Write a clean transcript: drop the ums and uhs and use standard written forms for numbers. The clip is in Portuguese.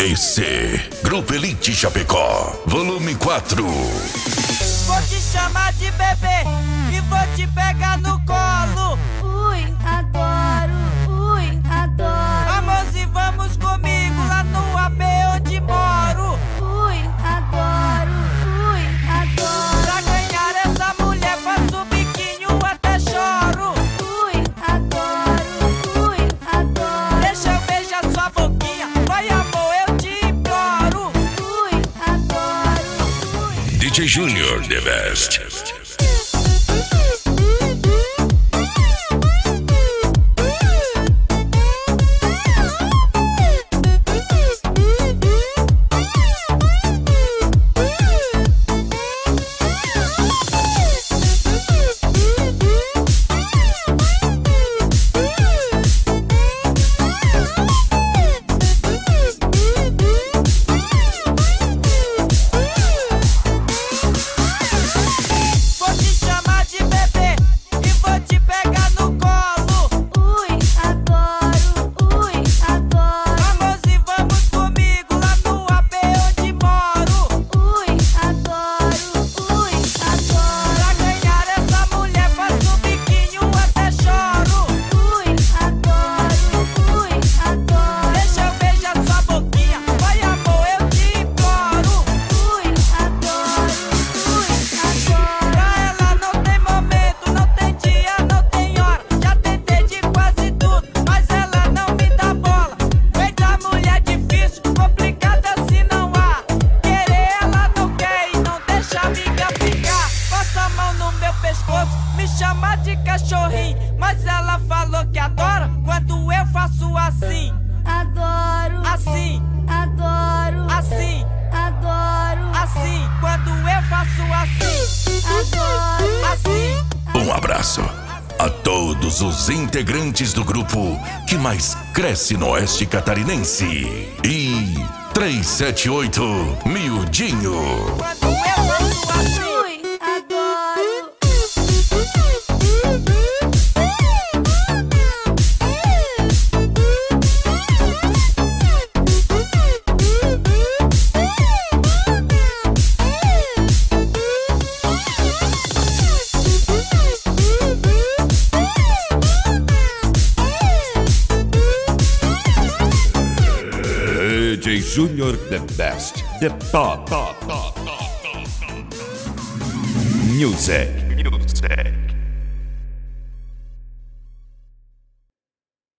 GEC, Grupo Elite Chapecó, volume 4. Vou te chamar de bebê e vou te pegar no colo. Ui, adoro, ui, adoro. Amorzinho, vamos comigo lá no AP onde moro. Ui, adoro, ui, adoro. Pra ganhar essa mulher faço o biquinho até choro. Ui, adoro, Deixa eu beijar sua boquinha, vai amor, eu te imploro. ui, adoro, ui. DJ Junior, the best. Me chama de cachorrinho, mas ela falou que adora quando eu faço assim. Adoro, Assim, adoro, assim, adoro, assim. Quando eu faço assim, adoro. assim. Um abraço a todos os integrantes do grupo que mais cresce no oeste catarinense. E 378 Miudinho. Quando eu faço assim. Ui, adoro. DJ Junior, the best, the top. Music.